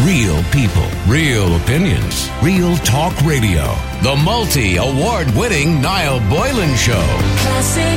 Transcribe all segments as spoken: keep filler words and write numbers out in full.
Real people, real opinions, real talk radio. The multi-award-winning Niall Boylan Show. Classic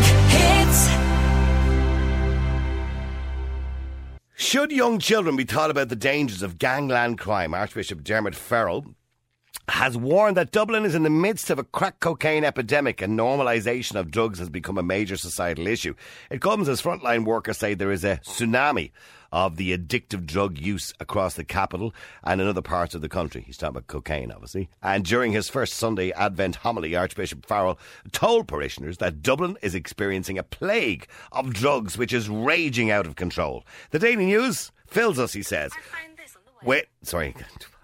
hits. Should young children be taught about the dangers of gangland crime? Archbishop Dermot Farrell has warned that Dublin is in the midst of a crack cocaine epidemic and normalisation of drugs has become a major societal issue. It comes as frontline workers say there is a tsunami of the addictive drug use across the capital and in other parts of the country. He's talking about cocaine, obviously. And during his first Sunday Advent homily, Archbishop Farrell told parishioners that Dublin is experiencing a plague of drugs which is raging out of control. The Daily News fills us, he says. I find this on the way. Wait, sorry.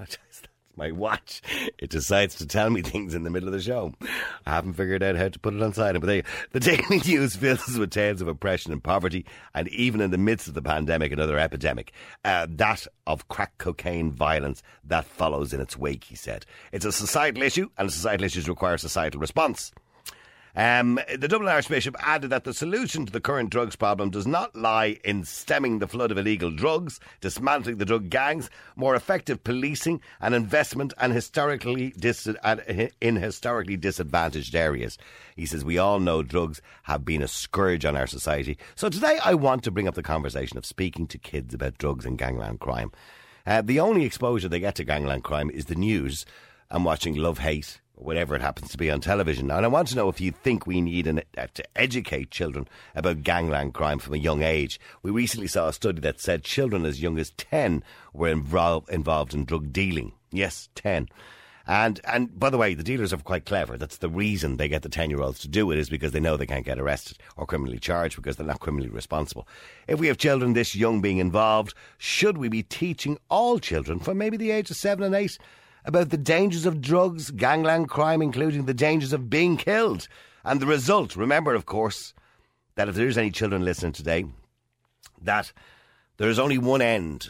My watch, it decides to tell me things in the middle of the show. I haven't figured out how to put it on silent, but there you go. The Daily News fills us with tales of oppression and poverty, and even in the midst of the pandemic, another epidemic, uh, that of crack cocaine violence that follows in its wake, he said. It's a societal issue, and societal issues require societal response. Um, the Dublin Archbishop added that the solution to the current drugs problem does not lie in stemming the flood of illegal drugs, dismantling the drug gangs, more effective policing and investment and historically dis- in historically disadvantaged areas. He says, we all know drugs have been a scourge on our society. So today I want to bring up the conversation of speaking to kids about drugs and gangland crime. Uh, the only exposure they get to gangland crime is the news and watching Love, Hate, whatever it happens to be on television. And I want to know if you think we need an, uh, to educate children about gangland crime from a young age. We recently saw a study that said children as young as ten were involved involved in drug dealing. Yes, ten. And and by the way, the dealers are quite clever. That's the reason they get the ten-year-olds to do it, is because they know they can't get arrested or criminally charged because they're not criminally responsible. If we have children this young being involved, should we be teaching all children from maybe the age of seven and eight about the dangers of drugs, gangland crime, including the dangers of being killed? And the result, remember, of course, that if there's any children listening today, that there's only one end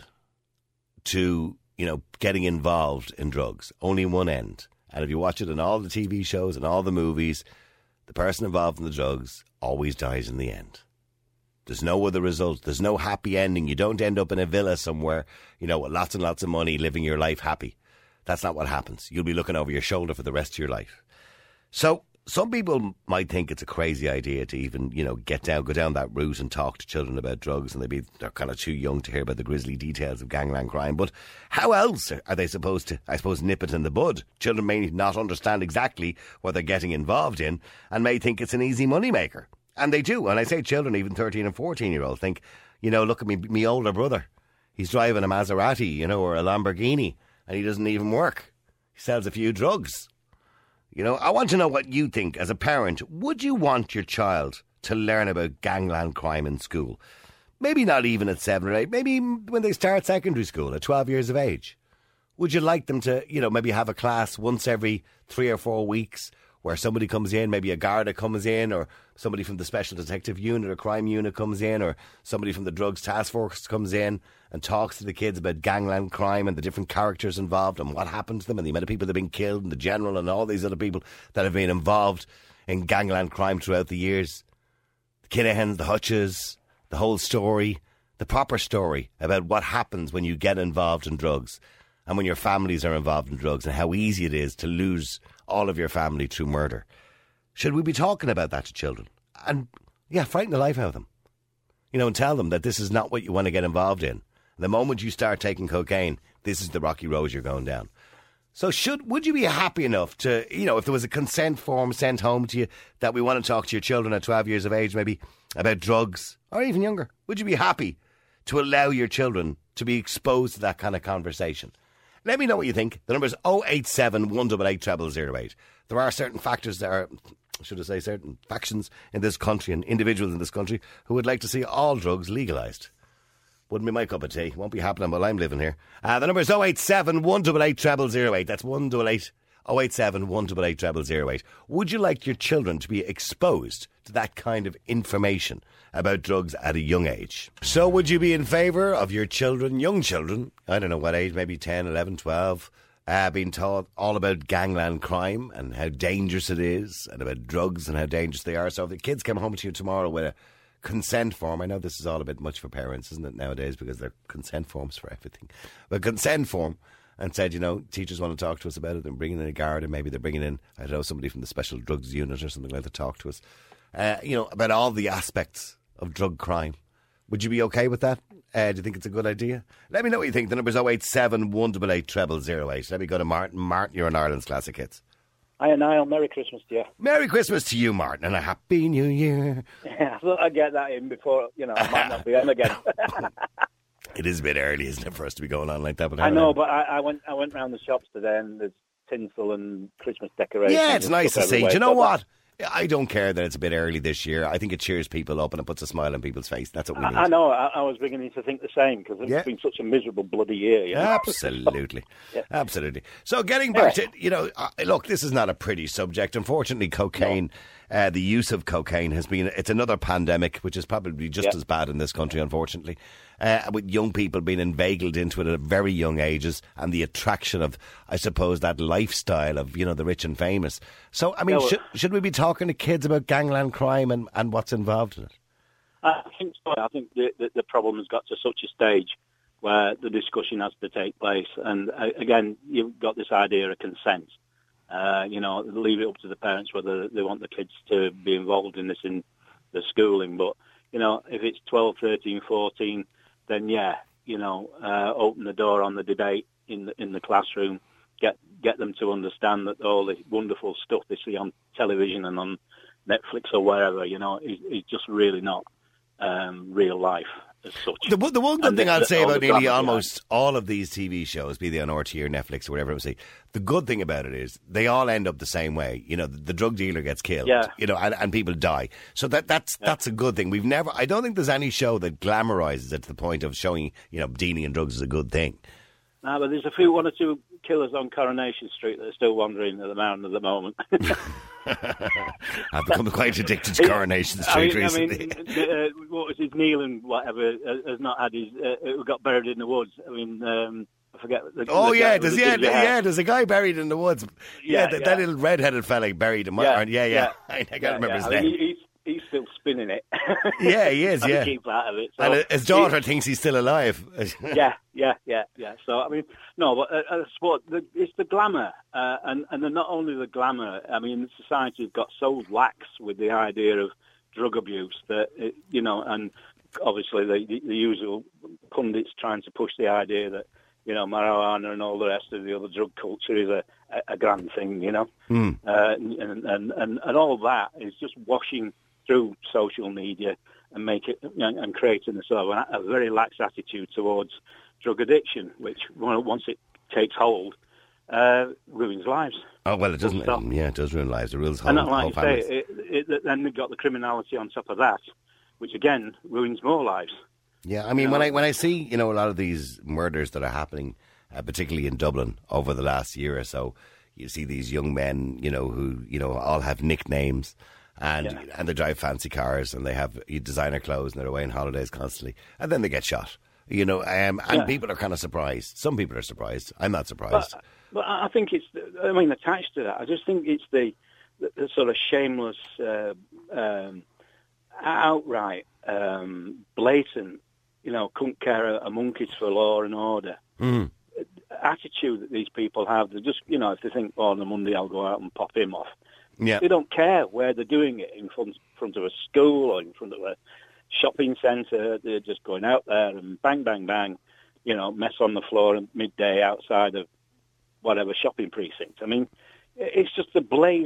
to, you know, getting involved in drugs. Only one end. And if you watch it in all the T V shows and all the movies, the person involved in the drugs always dies in the end. There's no other result. There's no happy ending. You don't end up in a villa somewhere, you know, with lots and lots of money, living your life happy. That's not what happens. You'll be looking over your shoulder for the rest of your life. So some people might think it's a crazy idea to even, you know, get down, go down that route and talk to children about drugs, and they be they're kind of too young to hear about the grisly details of gangland crime. But how else are they supposed to, I suppose, nip it in the bud? Children may not understand exactly what they're getting involved in and may think it's an easy moneymaker. And they do. And I say children, even thirteen and fourteen year olds think, you know, look at me, me older brother. He's driving a Maserati, you know, or a Lamborghini. And he doesn't even work. He sells a few drugs. You know, I want to know what you think as a parent. Would you want your child to learn about gangland crime in school? Maybe not even at seven or eight. Maybe when they start secondary school at twelve years of age. Would you like them to, you know, maybe have a class once every three or four weeks where somebody comes in, maybe a Garda comes in, or somebody from the Special Detective Unit or Crime Unit comes in, or somebody from the Drugs Task Force comes in and talks to the kids about gangland crime and the different characters involved and what happened to them and the amount of people that have been killed and the general and all these other people that have been involved in gangland crime throughout the years. The Kinahans, the Hutches, the whole story, the proper story about what happens when you get involved in drugs and when your families are involved in drugs and how easy it is to lose all of your family through murder. Should we be talking about that to children? And, yeah, frighten the life out of them. You know, and tell them that this is not what you want to get involved in. The moment you start taking cocaine, this is the rocky road you're going down. So should would you be happy enough to, you know, if there was a consent form sent home to you that we want to talk to your children at twelve years of age, maybe, about drugs, or even younger, would you be happy to allow your children to be exposed to that kind of conversation? Let me know what you think. The number is oh eight seven, one eight eight, zero zero zero eight. There are certain factors that are, should I say, certain factions in this country and individuals in this country who would like to see all drugs legalised. Wouldn't be my cup of tea. Won't be happening while I'm living here. Uh, the number is oh eight seven, one eight eight, zero zero zero eight. That's one eight eight, oh eight seven, one eight eight, zero zero zero eight. Would you like your children to be exposed to that kind of information about drugs at a young age? So would you be in favour of your children, young children, I don't know what age, maybe ten, eleven, twelve, uh, being taught all about gangland crime and how dangerous it is, and about drugs and how dangerous they are? So if the kids come home to you tomorrow with a consent form. I know this is all a bit much for parents, isn't it, nowadays, because they're consent forms for everything. But consent form, and said, you know, teachers want to talk to us about it, and bringing in a guard, and maybe they're bringing in, I don't know, somebody from the special drugs unit or something like that to talk to us, uh, you know, about all the aspects of drug crime. Would you be okay with that? Uh, do you think it's a good idea? Let me know what you think. The number's oh eight seven, one eight eight, zero zero zero eight. Let me go to Martin. Martin, you're in Ireland's Classic Hits. Hi, Niall. Merry Christmas to you. Merry Christmas to you, Martin, and a Happy New Year. Yeah, I thought I'd get that in before, you know, I might not be on again. It is a bit early, isn't it, for us to be going on like that? But I know, but I, I went I went round the shops today, and there's tinsel and Christmas decorations. Yeah, it's nice to see. Do you know so what? I don't care that it's a bit early this year. I think it cheers people up and it puts a smile on people's face. That's what we need. I, I know. I, I was beginning to think the same because it's yeah. been such a miserable bloody year. You know? Absolutely. yeah. Absolutely. So getting back yeah. to, you know, uh, look, this is not a pretty subject. Unfortunately, cocaine, no. uh, the use of cocaine has been, it's another pandemic, which is probably just yeah. as bad in this country, unfortunately. Uh, with young people being inveigled into it at very young ages, and the attraction of, I suppose, that lifestyle of, you know, the rich and famous. So, I mean, yeah, well, should, should we be talking to kids about gangland crime and, and what's involved in it? I think so. I think the, the, the problem has got to such a stage where the discussion has to take place. And uh, again, you've got this idea of consent. Uh, you know, leave it up to the parents whether they want the kids to be involved in this in the schooling. But, you know, if it's twelve, thirteen, fourteen... then yeah, you know, uh, open the door on the debate in the in the classroom, get get them to understand that all the wonderful stuff they see on television and on Netflix or wherever, you know, is, is just really not um, real life as such. The, the one good and thing the, I'd the, say about nearly almost all of these T V shows, be they on R T E or Netflix or whatever I would say, the good thing about it is they all end up the same way. You know, the, the drug dealer gets killed, yeah. you know, and, and people die. So that that's yeah. that's a good thing. We've never, I don't think there's any show that glamorises it to the point of showing, you know, dealing in drugs is a good thing. No, but there's a few, one or two killers on Coronation Street that are still wandering at the mountain at the moment. I've become quite addicted to Coronation Street I mean, recently. I mean, uh, what was his Neil and whatever has not had his, uh, got buried in the woods. I mean, um, I forget. The, oh the yeah, there's yeah, yeah, there's a guy buried in the woods. Yeah, yeah, that, yeah. that little red-headed fella buried in. Yeah, yeah, yeah. yeah. I, I can't yeah, remember yeah. his I name. mean, he's, he's still spinning it. Yeah, he is. Yeah, keep out of it. So and his daughter he, thinks he's still alive. yeah, yeah, yeah, yeah. So I mean, no, but uh, uh, sport, the, it's the glamour, uh, and and then not only the glamour. I mean, society has got so lax with the idea of drug abuse that it, you know, and obviously the, the usual pundits trying to push the idea that, you know, marijuana and all the rest of the other drug culture is a, a, a grand thing, you know. Mm. Uh, and, and, and, and all that is just washing through social media and make it and, and creating a sort of a, a very lax attitude towards drug addiction, which once it takes hold, uh, ruins lives. Oh, well, it doesn't. Um, yeah, it does ruin lives. It ruins whole, and not like whole you families. say, it, it, then they've got the criminality on top of that, which again ruins more lives. Yeah, I mean, when I when I see, you know, a lot of these murders that are happening, uh, particularly in Dublin over the last year or so, you see these young men, you know, who, you know, all have nicknames and yeah. and they drive fancy cars and they have designer clothes and they're away on holidays constantly, and then they get shot. You know, um, and yeah. people are kind of surprised. Some people are surprised. I'm not surprised. But, but I think it's, I mean, attached to that, I just think it's the, the, the sort of shameless, uh, um, outright, um, blatant, you know, couldn't care a monkeys for law and order mm. attitude that these people have. They just, you know, if they think, oh, on a Monday I'll go out and pop him off. Yeah. They don't care where they're doing it, in front, front of a school or in front of a shopping centre. They're just going out there and bang, bang, bang, you know, mess on the floor at midday outside of whatever shopping precinct. I mean, it's just the blaze,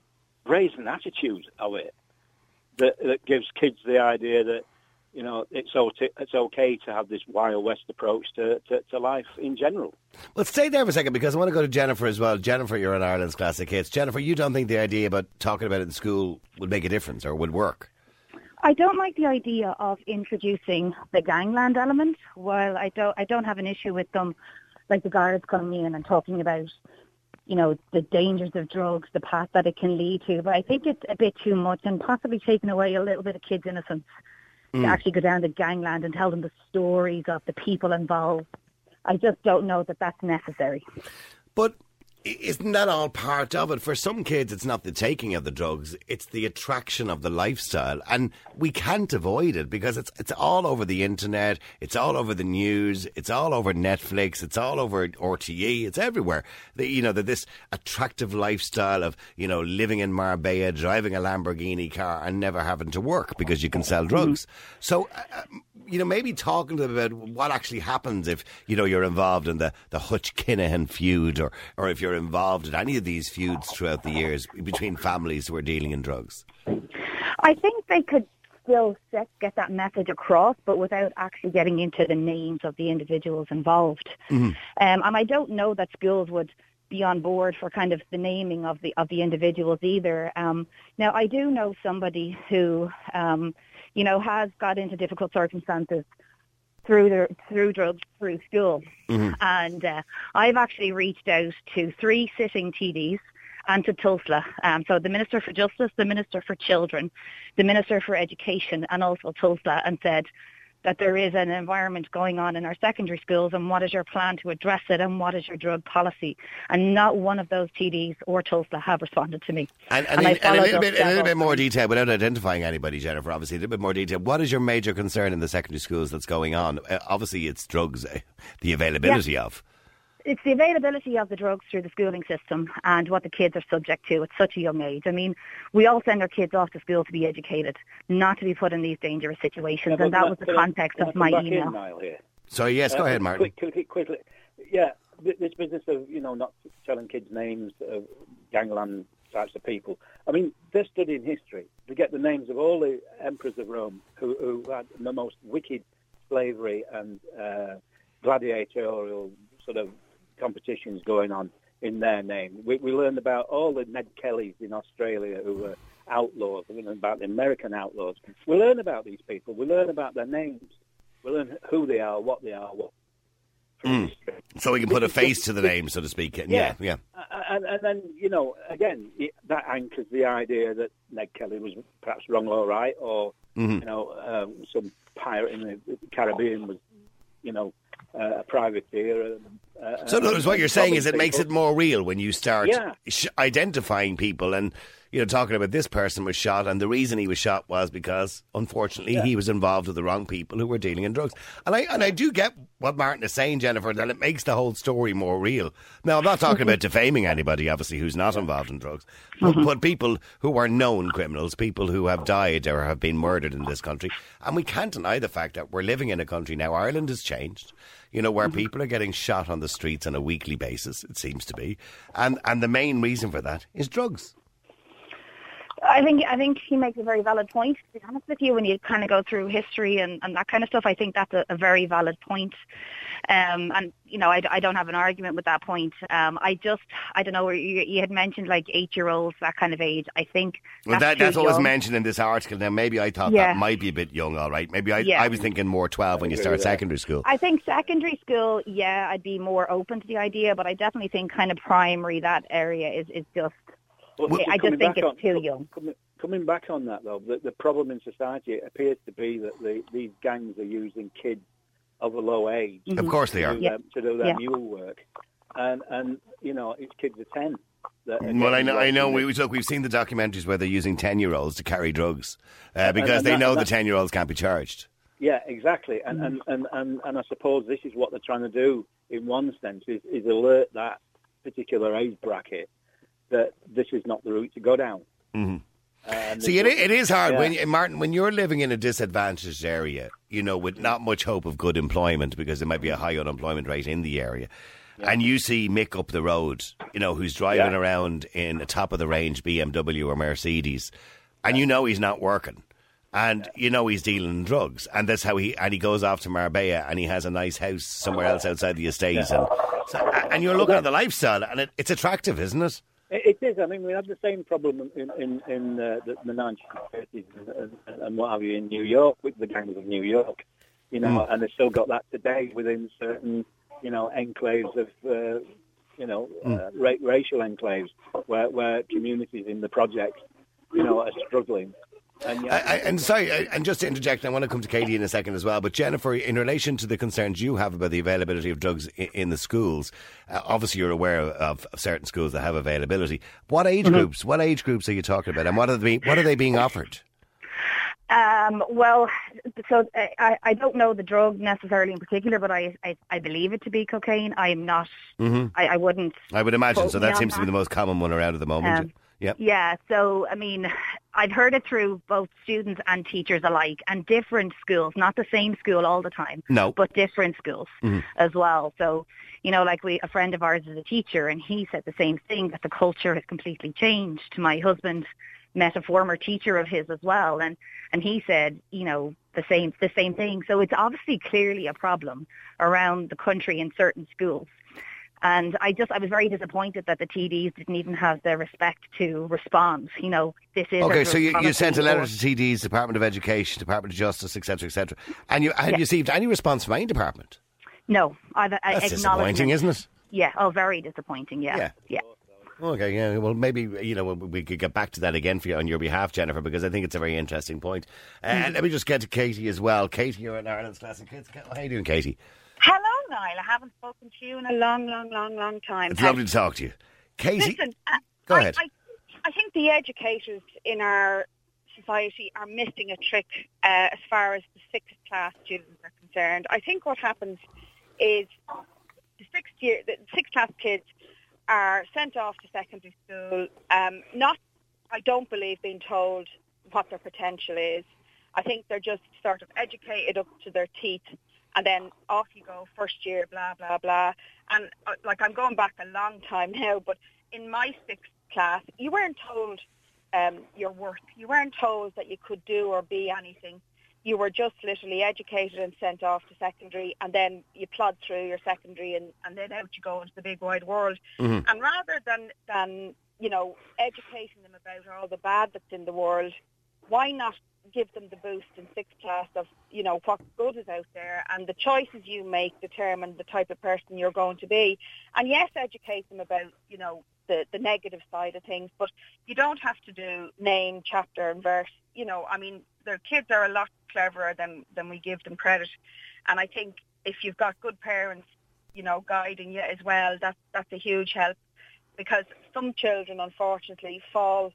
brazen attitude of it that, that gives kids the idea that, you know, it's okay, it's okay to have this Wild West approach to, to, to life in general. Well, stay there for a second because I want to go to Jennifer as well. Jennifer, you're in Ireland's Classic Hits. Jennifer, you don't think the idea about talking about it in school would make a difference or would work? I don't like the idea of introducing the gangland element. While I don't, I don't have an issue with them, like the guards coming in and talking about, you know, the dangers of drugs, the path that it can lead to. But I think it's a bit too much and possibly taking away a little bit of kids' innocence. Mm. To actually go down to gangland and tell them the stories of the people involved. I just don't know that that's necessary. But isn't that all part of it? For some kids, it's not the taking of the drugs, it's the attraction of the lifestyle. And we can't avoid it because it's it's all over the internet, it's all over the news, it's all over Netflix, it's all over R T E, it's everywhere. The, you know, that this attractive lifestyle of, you know, living in Marbella, driving a Lamborghini car and never having to work because you can sell drugs. Mm-hmm. So, uh, you know, maybe talking to them about what actually happens if, you know, you're involved in the, the Hutch Kinahan feud or, or if you're involved in any of these feuds throughout the years between families who are dealing in drugs. I think they could still set, get that message across, but without actually getting into the names of the individuals involved. Mm-hmm. Um, and I don't know that schools would be on board for kind of the naming of the of the individuals either. Um, now, I do know somebody who, um, you know, has got into difficult circumstances through the through drugs through school, mm-hmm. and uh, I've actually reached out to three sitting T Ds and to Tulsa. Um, so the Minister for Justice, the Minister for Children, the Minister for Education, and also Tulsa, and said that there is an environment going on in our secondary schools, and what is your plan to address it, and what is your drug policy? And not one of those T Ds or Tulsa have responded to me. And, and, and, in, and a, little bit, a little bit more detail, without identifying anybody, Jennifer, obviously, a little bit more detail. What is your major concern in the secondary schools that's going on? Uh, obviously, it's drugs, uh, the availability yeah. of. It's the availability of the drugs through the schooling system and what the kids are subject to at such a young age. I mean, we all send our kids off to school to be educated, not to be put in these dangerous situations, yeah, and that was the context of my email. Sorry, yes, go uh, ahead, Martin. Quick, quick, quickly, yeah, this business of, you know, not telling kids names of gangland types of people. I mean, they're studying history. They get the names of all the emperors of Rome who, who had the most wicked slavery and uh, gladiatorial sort of competitions going on in their name. We, we learned about all the Ned Kellys in Australia who were outlaws. We learned about the American outlaws. We learn about these people. We learn about their names. We learn who they are, what they are, what. Mm. So we can put a face to the name, so to speak. Yeah, yeah. yeah. And, and then, you know, again, that anchors the idea that Ned Kelly was perhaps wrong or right, or, mm-hmm. you know, um, some pirate in the Caribbean was, you know, uh, a privateer. Uh, so, in other words, what you're saying is it people. makes it more real when you start yeah. sh- identifying people and, you know, talking about this person was shot and the reason he was shot was because, unfortunately, yeah. he was involved with the wrong people who were dealing in drugs. And I and I do get what Martin is saying, Jennifer, that it makes the whole story more real. Now, I'm not talking about defaming anybody, obviously, who's not involved in drugs, but, mm-hmm. but people who are known criminals, people who have died or have been murdered in this country. And we can't deny the fact that we're living in a country now, Ireland has changed, you know, where mm-hmm. people are getting shot on the streets on a weekly basis, it seems to be. And and the main reason for that is drugs. I think I think he makes a very valid point. To be honest with you, when you kind of go through history and, and that kind of stuff, I think that's a, a very valid point. Um, and, you know, I, I don't have an argument with that point. Um, I just, I don't know, you, you had mentioned like eight-year-olds, that kind of age. I think well, that's, that, that's what was mentioned in this article. Now, maybe I thought yeah. that might be a bit young, all right. Maybe I, yeah. I was thinking more twelve when you start secondary school. I think secondary school, yeah, I'd be more open to the idea, but I definitely think kind of primary, that area is, is just... Well, I just think it's on, too young. Coming, coming back on that, though, the, the problem in society it appears to be that the, these gangs are using kids of a low age. Mm-hmm. Of course they are. To do yeah. their, to do their yeah. mule work. And, and, you know, it's kids of ten. Well, I know, I know. We, look, we've seen the documentaries where they're using ten-year-olds to carry drugs uh, because and, and they that, know the ten-year-olds can't be charged. Yeah, exactly. And, mm. and, and, and, and I suppose this is what they're trying to do, in one sense, is, is alert that particular age bracket that this is not the route to go down. Mm-hmm. Um, See, it, it is hard, yeah. when Martin, when you're living in a disadvantaged area, you know, with not much hope of good employment because there might be a high unemployment rate in the area, yeah. and you see Mick up the road, you know, who's driving yeah. around in a top-of-the-range B M W or Mercedes, and you know he's not working. And yeah. you know he's dealing in drugs, and that's how he and he goes off to Marbella, and he has a nice house somewhere else outside the estate, yeah. and so, and you're looking at the lifestyle, and it, it's attractive, isn't it? It is. I mean, we had the same problem in in, in uh, the, the nineteen thirties and, and, and what have you in New York with the gangs of New York, you know, mm. and they've still got that today within certain, you know, enclaves of, uh, you know, mm. uh, ra- racial enclaves where where communities in the projects, you know, are struggling And, I, I, and sorry, I, and just to interject, I want to come to Katie in a second as well. But Jennifer, in relation to the concerns you have about the availability of drugs in, in the schools, uh, obviously you're aware of, of certain schools that have availability. What age mm-hmm. groups? What age groups are you talking about, and what are they? What are they being offered? Um, well, so I, I don't know the drug necessarily in particular, but I, I, I believe it to be cocaine. I'm not. Mm-hmm. I, I wouldn't. I would imagine. So that seems that. to be the most common one around at the moment. Um, Yep. Yeah, so, I mean, I've heard it through both students and teachers alike, and different schools, not the same school all the time, no, but different schools mm-hmm. as well. So, you know, like we, a friend of ours is a teacher, and he said the same thing, that the culture has completely changed. My husband met a former teacher of his as well, and, and he said, you know, the same the same thing. So it's obviously clearly a problem around the country in certain schools. And I just, I was very disappointed that the T Ds didn't even have the respect to respond. You know, this is... Okay, so you, you sent a letter to T Ds, Department of Education, Department of Justice, et cetera, et cetera. And you had yeah. you received any response from any department? No. I've, I That's disappointing, isn't it? Yeah, oh, very disappointing, yeah. Yeah. yeah. Okay, yeah, well, maybe, you know, we could get back to that again for you on your behalf, Jennifer, because I think it's a very interesting point. Uh, mm. Let me just get to Katie as well. Katie, you're in Ireland's Classic Kids. How are you doing, Katie? Hello, Niall. I haven't spoken to you in a long, long, long, long time. It's lovely to talk to you. Katie, Listen, uh, go I, ahead. I, I think the educators in our society are missing a trick uh, as far as the sixth class students are concerned. I think what happens is the sixth year, the sixth class kids are sent off to secondary school, um, not, I don't believe, being told what their potential is. I think they're just sort of educated up to their teeth, and then off you go, first year, blah, blah, blah. And, uh, like, I'm going back a long time now, but in my sixth class, you weren't told um, your worth. You weren't told that you could do or be anything. You were just literally educated and sent off to secondary, and then you plod through your secondary, and, and then out you go into the big wide world. Mm-hmm. And rather than, than, you know, educating them about all the bad that's in the world, why not give them the boost in sixth class of, you know, what good is out there, and the choices you make determine the type of person you're going to be. And yes, educate them about, you know, the, the negative side of things, but you don't have to do name, chapter and verse. You know, I mean, their kids are a lot cleverer than, than we give them credit. And I think if you've got good parents, you know, guiding you as well, that, that's a huge help, because some children, unfortunately, fall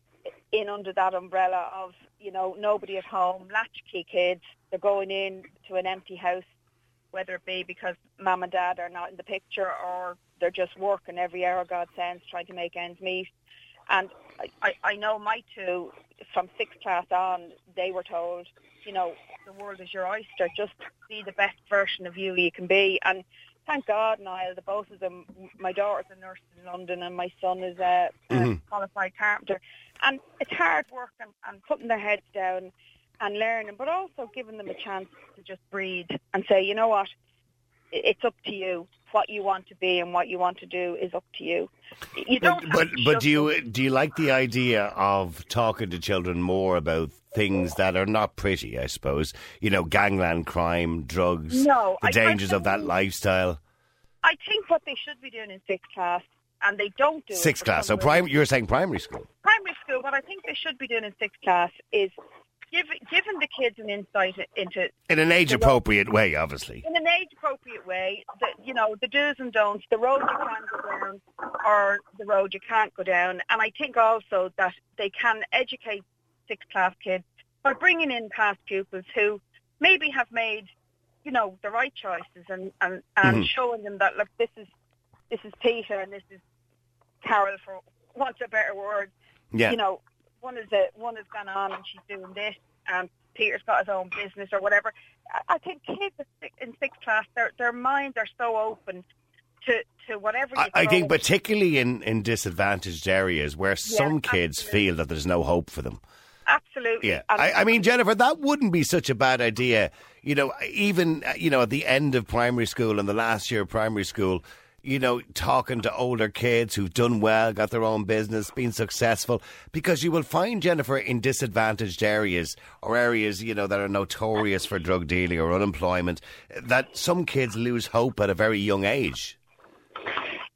in under that umbrella of, you know, nobody at home, latchkey kids. They're going in to an empty house, whether it be because mum and dad are not in the picture, or they're just working every hour God sends, trying to make ends meet. And I, I know my two, from sixth class on, they were told, you know, the world is your oyster. Just be the best version of you you can be. And thank God, Niall, the both of them, my daughter's a nurse in London and my son is a, mm-hmm. a qualified carpenter. And it's hard work and, and putting their heads down and learning, but also giving them a chance to just breathe and say, you know what, it's up to you. What you want to be and what you want to do is up to you. You don't. But but, but do you them. do you like the idea of talking to children more about things that are not pretty? I suppose, you know, gangland crime, drugs, no, the I, dangers I, of that lifestyle. I think what they should be doing in sixth class, and they don't do sixth it class. So prim- you're saying primary school. Primary school. What I think they should be doing in sixth class is Give, giving the kids an insight into... In an age-appropriate way, obviously. In an age-appropriate way, the, you know, the do's and don'ts, the road you can go down or the road you can't go down. And I think also that they can educate sixth-class kids by bringing in past pupils who maybe have made, you know, the right choices, and, and, and mm-hmm. showing them that, look, this is this is Peter and this is Carol, for want of a better word. Yeah. You know, One is a, one has gone on and she's doing this, and Peter's got his own business or whatever. I, I think kids in sixth class, their their minds are so open to, to whatever you I, I think particularly in, in disadvantaged areas where yeah, some kids absolutely. feel that there's no hope for them. Absolutely. Yeah. I, I mean, Jennifer, that wouldn't be such a bad idea. You know, even, you know, at the end of primary school and the last year of primary school, you know, talking to older kids who've done well, got their own business, been successful. Because you will find, Jennifer, in disadvantaged areas or areas, you know, that are notorious for drug dealing or unemployment, that some kids lose hope at a very young age.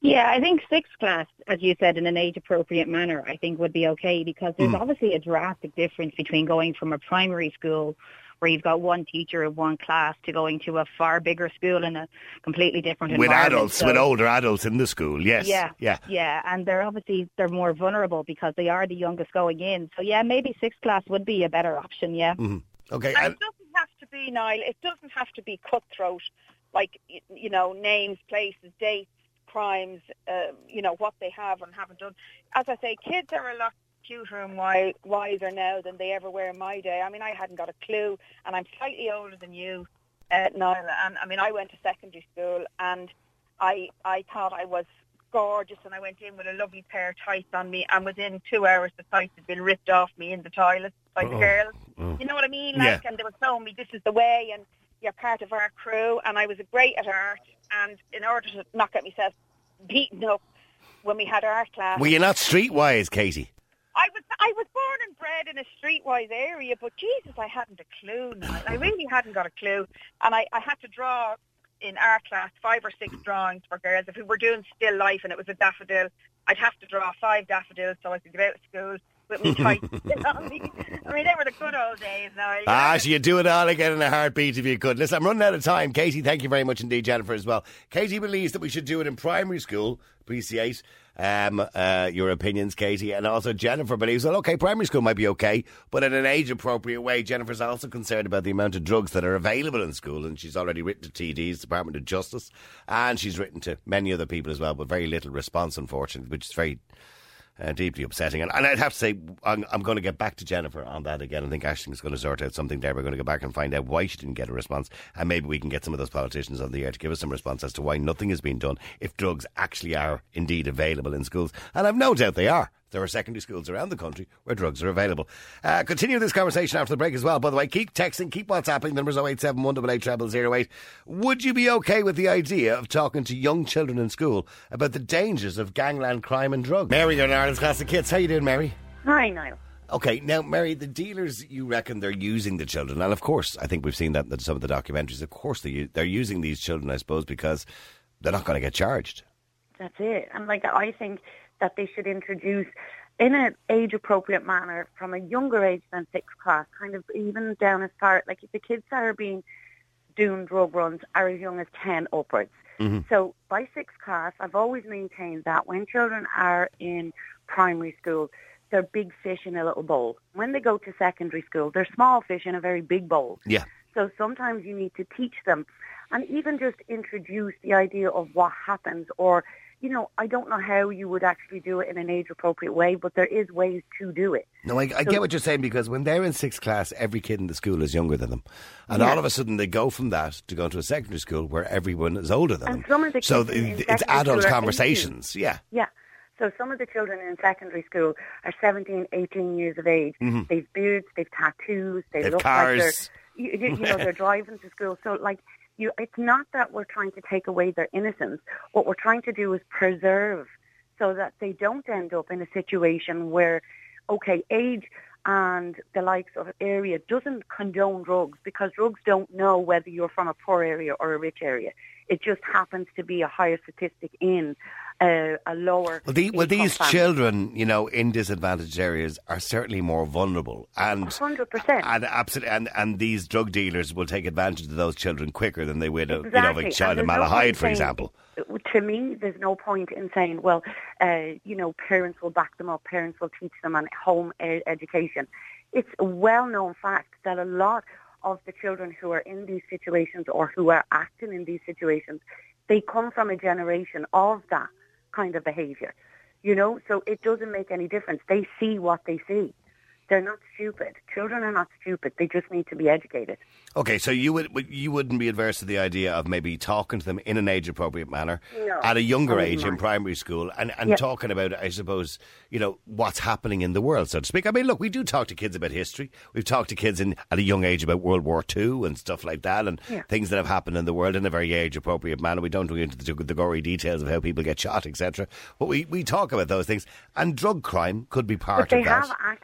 Yeah, I think sixth class, as you said, in an age-appropriate manner, I think would be okay, because there's Mm. obviously a drastic difference between going from a primary school where you've got one teacher in one class to going to a far bigger school in a completely different With environment. adults, So- with older adults in the school, yes. Yeah, yeah. yeah, and they're obviously they're more vulnerable because they are the youngest going in. So yeah, maybe sixth class would be a better option. Yeah. Mm-hmm. Okay. And And, it doesn't have to be, Niall, it doesn't have to be cutthroat, like, y- you know, names, places, dates, crimes, uh, you know, what they have and haven't done. As I say, kids are a lot cuter and wi- wiser now than they ever were in my day. I mean, I hadn't got a clue, and I'm slightly older than you, uh, Niall, and I mean, I went to secondary school, and I I thought I was gorgeous, and I went in with a lovely pair of tights on me, and within two hours the tights had been ripped off me in the toilet by the Oh, girls. oh. You know what I mean? Yeah. Like, and they were telling me this is the way, and you're part of our crew, and I was great at art, and in order to not get myself beaten up when we had art class, were you not streetwise, Katie? I was I was born and bred in a streetwise area, but Jesus, I hadn't a clue. Now. I really hadn't got a clue, and I, I had to draw in art class five or six drawings for girls. If we were doing still life and it was a daffodil, I'd have to draw five daffodils so I could get out of school with me tights on me. I mean, they were the good old days now. you Ah, know? so you'd do it all again in a heartbeat if you could. Listen, I'm running out of time. Katie, thank you very much indeed, Jennifer, as well. Katie believes that we should do it in primary school. Appreciate um, uh, your opinions, Katie. And also Jennifer believes that, okay, primary school might be okay, but in an age-appropriate way. Jennifer's also concerned about the amount of drugs that are available in school, and she's already written to T D's, Department of Justice, and she's written to many other people as well, but very little response, unfortunately, which is very... Uh, deeply upsetting. And, and I'd have to say, I'm, I'm going to get back to Jennifer on that again. I think Ashling's going to sort out something there. We're going to go back and find out why she didn't get a response. And maybe we can get some of those politicians on the air to give us some response as to why nothing is being done if drugs actually are indeed available in schools. And I've no doubt they are. There are secondary schools around the country where drugs are available. Uh, continue this conversation after the break as well. By the way, keep texting, keep WhatsApping. The number's oh eight seven one eight eight zero zero zero eight. Would you be okay with the idea of talking to young children in school about the dangers of gangland crime and drugs? Mary, you're in Ireland's Classic Kids. How you doing, Mary? Hi, Niall. Okay, now, Mary, the dealers, you reckon they're using the children. And of course, I think we've seen that in some of the documentaries. Of course, they, they're using these children, I suppose, because they're not going to get charged. That's it. And like, I think that they should introduce, in an age-appropriate manner, from a younger age than sixth class, kind of even down as far, like if the kids that are being doing drug runs are as young as ten upwards. Mm-hmm. So by sixth class, I've always maintained that when children are in primary school, they're big fish in a little bowl. When they go to secondary school, they're small fish in a very big bowl. Yeah. So sometimes you need to teach them and even just introduce the idea of what happens, or, you know, I don't know how you would actually do it in an age-appropriate way, but there is ways to do it. No, I, I So- get what you're saying, because when they're in sixth class, every kid in the school is younger than them. And Yeah. all of a sudden they go from that to go to a secondary school where everyone is older than And them. some of the so kids in- th- in it's secondary adult school are conversations. Yeah. Yeah. So some of the children in secondary school are seventeen, eighteen years of age. Mhm. They've beards, they've tattoos, they They've look cars. like they're, you, you know, they're driving to school. So, like, you, it's not that we're trying to take away their innocence. What we're trying to do is preserve so that they don't end up in a situation where, okay, age and the likes of area doesn't condone drugs, because drugs don't know whether you're from a poor area or a rich area. It just happens to be a higher statistic in uh, a lower Well, the, well income these family. children, you know, in disadvantaged areas are certainly more vulnerable. And one hundred percent. And, absolutely, and and these drug dealers will take advantage of those children quicker than they would, a, you know, Exactly. a child in And there's no Malahide, point for saying- example. To me, there's no point in saying, well, uh, you know, parents will back them up, parents will teach them on home e- education. It's a well-known fact that a lot of the children who are in these situations or who are acting in these situations, they come from a generation of that kind of behaviour, you know, so it doesn't make any difference. They see what they see. They're not stupid. Children are not stupid. They just need to be educated. Okay, so you would you wouldn't be adverse to the idea of maybe talking to them in an age appropriate manner No, at a younger I wouldn't age in mind. primary school, and, and Yeah. talking about, I suppose, you know, what's happening in the world, so to speak. I mean, look, we do talk to kids about history. We've talked to kids in at a young age about World War Two and stuff like that, and Yeah. things that have happened in the world in a very age appropriate manner. We don't go into the, the gory details of how people get shot, et cetera. But we, we talk about those things, and drug crime could be part But they of that. have access to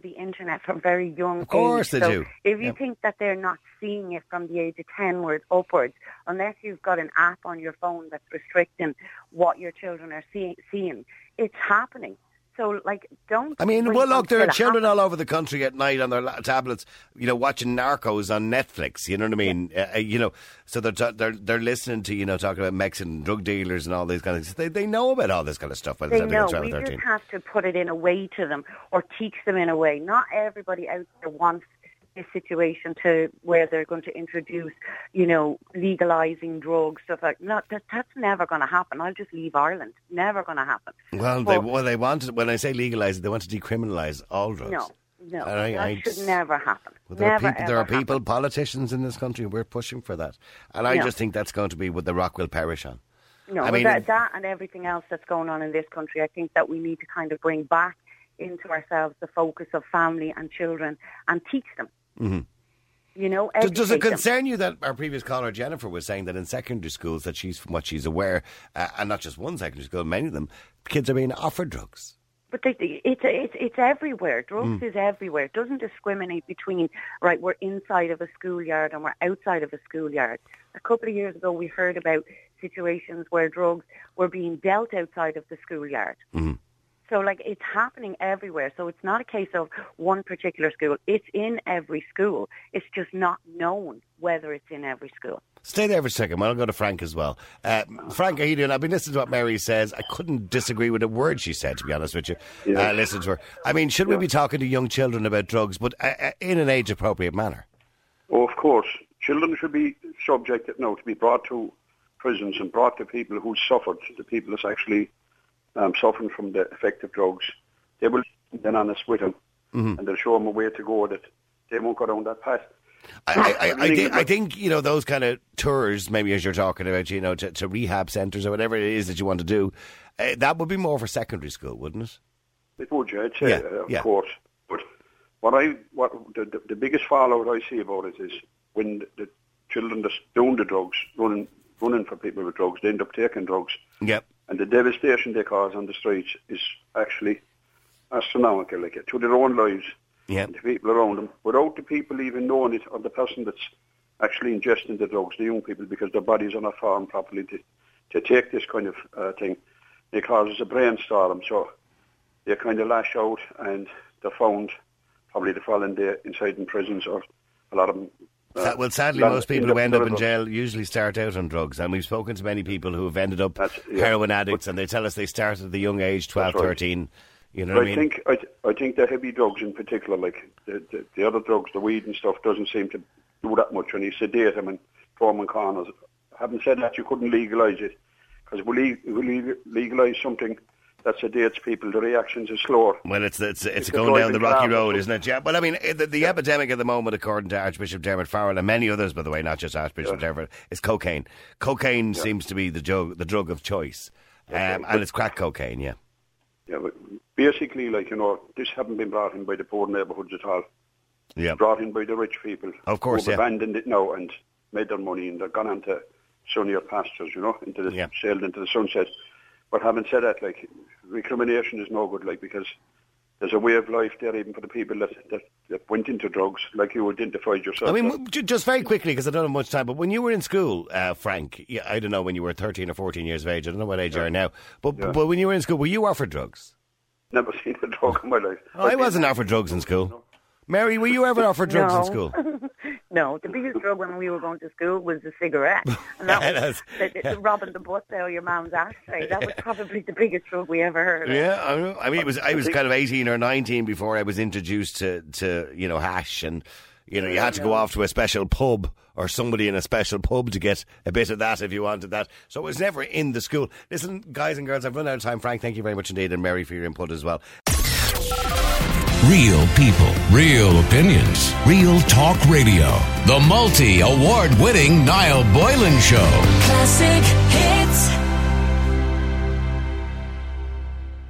the internet from very young Of course age. they so do. if you Yep. think that they're not seeing it from the age of ten where it's upwards, unless you've got an app on your phone that's restricting what your children are see- seeing, it's happening. So, like, don't... I mean, wait well, look, there are until it children happens. all over the country at night on their la- tablets, you know, watching Narcos on Netflix. You know what I mean? Uh, uh, you know, so they're, t- they're they're listening to, you know, talking about Mexican drug dealers and all these kind of things. They they know about all this kind of stuff by the They time know. they get We twelve, just thirteen. have to put it in a way to them or teach them in a way. Not everybody out there wants this situation to where they're going to introduce, you know, legalising drugs, stuff like no, that. That's never going to happen. I'll just leave Ireland. Never going to happen. Well, But- they well they want to, when I say legalise it, they want to decriminalise all drugs. No, no, And I- that I- should never happen. Well, there never, are people, there are ever people, happen. politicians in this country, we're pushing for that. And I No. just think that's going to be what the rock will perish on. No, I well, mean, that, that and everything else that's going on in this country, I think that we need to kind of bring back into ourselves the focus of family and children and teach them. Mhm. You know, Does, does it educate them. concern you that our previous caller Jennifer was saying that in secondary schools, that she's, from what she's aware, uh, and not just one secondary school, many of them, kids are being offered drugs? But they, it's it's it's everywhere. Mm. Drugs is everywhere. It doesn't discriminate between, right, we're inside of a schoolyard and we're outside of a schoolyard. A couple of years ago, we heard about situations where drugs were being dealt outside of the schoolyard. Mhm. So, like, it's happening everywhere. So it's not a case of one particular school. It's in every school. It's just not known whether it's in every school. Stay there for a second. I'll go to Frank as well. Uh, Frank, how you doing? I've been listening to what Mary says. I couldn't disagree with a word she said, to be honest with you. Yeah. Uh, listen to her. I mean, should we be talking to young children about drugs, but uh, uh, in an age-appropriate manner? Oh, of course. Children should be subjected now to be brought to prisons and brought to people who suffered, the people that's actually um, suffering from the effect of drugs. They will be honest with them, Mm-hmm. and they'll show them a way to go that they won't go down that path. I, I, I, I, think, I think, you know, those kind of tours, maybe as you're talking about, you know, to, to rehab centres or whatever it is that you want to do, uh, that would be more for secondary school, wouldn't it? It would, yeah, I'd say, Yeah, uh, of yeah. course. But what I, what the, the, the biggest fallout I see about it is when the, the children that's doing the drugs, running, running for people with drugs, they end up taking drugs. Yep. And the devastation they cause on the streets is actually astronomical, like, to their own lives Yep. and the people around them, without the people even knowing it, or the person that's actually ingesting the drugs, the young people, because their bodies are not formed properly to, to take this kind of uh, thing. It causes a brainstorm, so they kind of lash out, and they're found probably the following day inside in prisons, or a lot of them. Uh, Sa- well, sadly, land- most people who end up in drugs. jail usually start out on drugs, and we've spoken to many people who have ended up That's- yeah. heroin addicts, and they tell us they started at the young age, twelve, That's right. thirteen. You know But what I I mean? think I, th- I think the heavy drugs in particular, like the, the the other drugs, the weed and stuff, doesn't seem to do that much. When you sedate them and throw them in corners. Having said that, you couldn't legalise it, because if we, le- we le- legalise something that sedates people, the reactions are slower. Well, it's it's, it's It's going a down the driving rocky car. road, isn't it? Yeah. Well, I mean, the, the epidemic at the moment, according to Archbishop Dermot Farrell and many others, by the way, not just Archbishop Yeah. Dermot, is cocaine. Cocaine seems to be the drug, the drug of choice, um, right. and it's crack cocaine. Yeah. Yeah, but basically, like, you know, this haven't been brought in by the poor neighbourhoods at all. Yeah. Brought in by the rich people. Of course, who've yeah. abandoned it now and made their money, and they've gone on to sunnier pastures, you know, into the Yeah. sailed into the sunset. But having said that, like, recrimination is no good, like, because there's a way of life there even for the people that, that, that went into drugs, like you identified yourself. I mean, w- ju- just very quickly, because I don't have much time, but when you were in school, uh, Frank, yeah, I don't know, when you were thirteen or fourteen years of age, I don't know what age you are now, but, Yeah. but when you were in school, were you offered drugs? Never seen a drug in my life. Oh, I wasn't offered drugs in school. Mary, were you ever offered drugs No. in school? No, the biggest drug when we were going to school was the cigarette. And that was the, the, the robbing the bus out of your mum's ashtray. That was probably the biggest drug we ever heard of. Yeah, I, know. I mean, it was I was kind of eighteen or nineteen before I was introduced to, to you know, hash, and you know, you had to go off to a special pub or somebody in a special pub to get a bit of that if you wanted that. So it was never in the school. Listen, guys and girls, I've run out of time. Frank, thank you very much indeed, and Mary for your input as well. Real people, real opinions, real talk radio. The multi-award winning Niall Boylan Show. Classic hit.